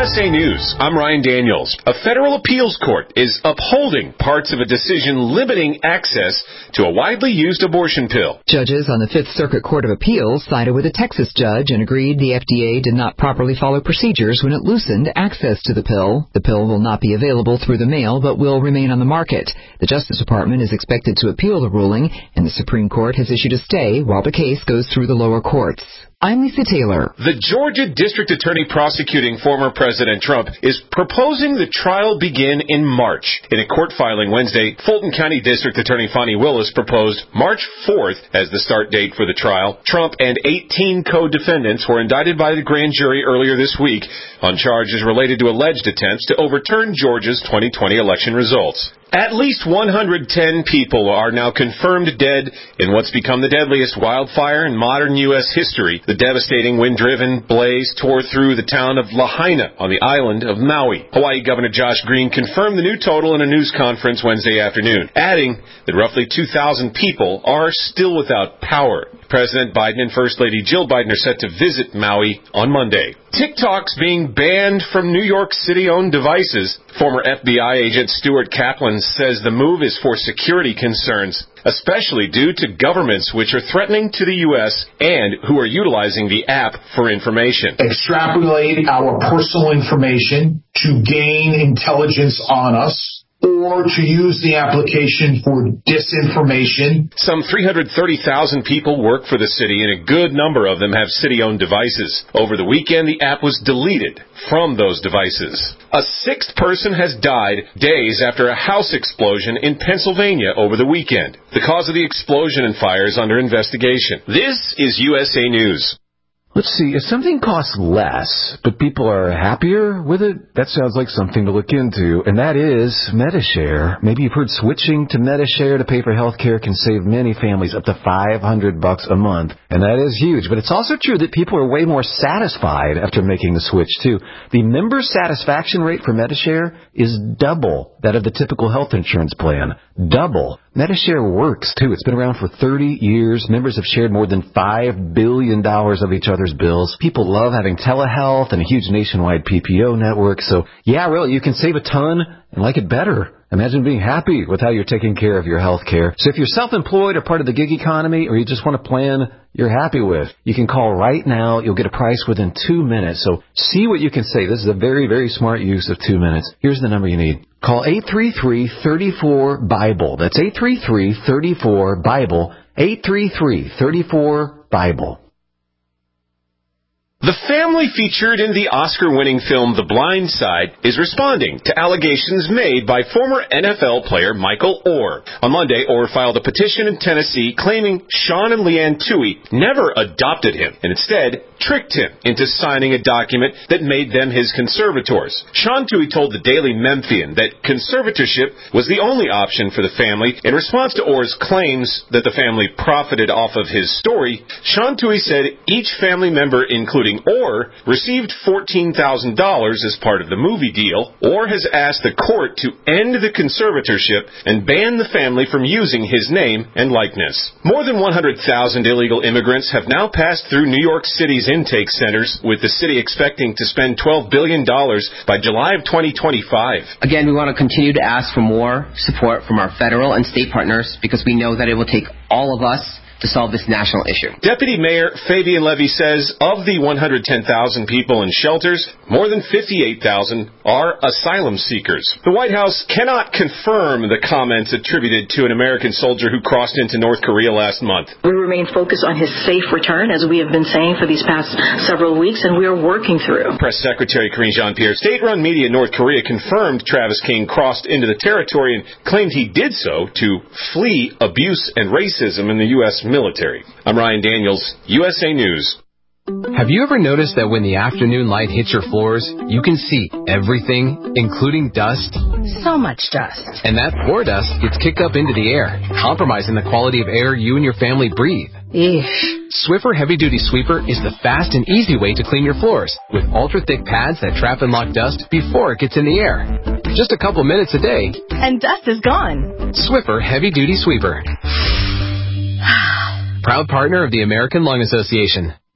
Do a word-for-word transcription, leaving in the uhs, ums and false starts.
S A News, I'm Ryan Daniels. A federal appeals court is upholding parts of a decision limiting access to a widely used abortion pill. Judges on the Fifth Circuit Court of Appeals sided with a Texas judge and agreed the F D A did not properly follow procedures when it loosened access to the pill. The pill will not be available through the mail, but will remain on the market. The Justice Department is expected to appeal the ruling, and the Supreme Court has issued a stay while the case goes through the lower courts. I'm Lisa Taylor. The Georgia District Attorney prosecuting former President Trump is proposing the trial begin in March. In a court filing Wednesday, Fulton County District Attorney Fani Willis proposed March fourth as the start date for the trial. Trump and eighteen co-defendants were indicted by the grand jury earlier this week on charges related to alleged attempts to overturn Georgia's twenty twenty election results. At least one hundred ten people are now confirmed dead in what's become the deadliest wildfire in modern U S history. The devastating wind-driven blaze tore through the town of Lahaina on the island of Maui. Hawaii Governor Josh Green confirmed the new total in a news conference Wednesday afternoon, adding that roughly two thousand people are still without power. President Biden and First Lady Jill Biden are set to visit Maui on Monday. TikTok's being banned from New York City-owned devices. Former F B I agent Stuart Kaplan says the move is for security concerns, especially due to governments which are threatening to the U S and who are utilizing the app for information. Extrapolate our personal information to gain intelligence on us, or to use the application for disinformation. Some three hundred thirty thousand people work for the city, and a good number of them have city-owned devices. Over the weekend, the app was deleted from those devices. A sixth person has died days after a house explosion in Pennsylvania over the weekend. The cause of the explosion and fire is under investigation. This is U S A News. Let's see, if something costs less, but people are happier with it, that sounds like something to look into, and that is Medi-Share. Maybe you've heard switching to Medi-Share to pay for health care can save many families up to five hundred bucks a month, and that is huge. But it's also true that people are way more satisfied after making the switch, too. The member satisfaction rate for Medi-Share is double that of the typical health insurance plan. Double. Medi-Share works, too. It's been around for thirty years. Members have shared more than five billion dollars of each other's bills. People love having telehealth and a huge nationwide P P O network. So, yeah, really, you can save a ton and like it better. Imagine being happy with how you're taking care of your health care. So if you're self-employed or part of the gig economy, or you just want a plan you're happy with, you can call right now. You'll get a price within two minutes. So see what you can save. This is a very, very smart use of two minutes. Here's the number you need. Call eight three three, three four, BIBLE. That's eight three three, three four, BIBLE. eight three three, three four, BIBLE. The family featured in the Oscar-winning film The Blind Side is responding to allegations made by former N F L player Michael Oher. On Monday, Oher filed a petition in Tennessee claiming Sean and Leanne Toohey never adopted him and instead tricked him into signing a document that made them his conservators. Sean Toohey told the Daily Memphian that conservatorship was the only option for the family. In response to Oher's claims that the family profited off of his story, Sean Toohey said each family member, including Oher, received fourteen thousand dollars as part of the movie deal. Oher has asked the court to end the conservatorship and ban the family from using his name and likeness. More than one hundred thousand illegal immigrants have now passed through New York City's intake centers, with the city expecting to spend twelve billion dollars by July of twenty twenty-five. Again, we want to continue to ask for more support from our federal and state partners because we know that it will take all of us to solve this national issue. Deputy Mayor Fabian Levy says of the one hundred ten thousand people in shelters, more than fifty-eight thousand are asylum seekers. The White House cannot confirm the comments attributed to an American soldier who crossed into North Korea last month. We remain focused on his safe return, as we have been saying for these past several weeks, and we are working through. Press Secretary Karine Jean-Pierre, state-run media in North Korea confirmed Travis King crossed into the territory and claimed he did so to flee abuse and racism in the U S military. I'm Ryan Daniels, U S A News. Have you ever noticed that when the afternoon light hits your floors, you can see everything, including dust? So much dust. And that poor dust gets kicked up into the air, compromising the quality of air you and your family breathe. Eesh. Swiffer Heavy Duty Sweeper is the fast and easy way to clean your floors, with ultra-thick pads that trap and lock dust before it gets in the air. Just a couple minutes a day, and dust is gone. Swiffer Heavy Duty Sweeper. Proud partner of the American Lung Association.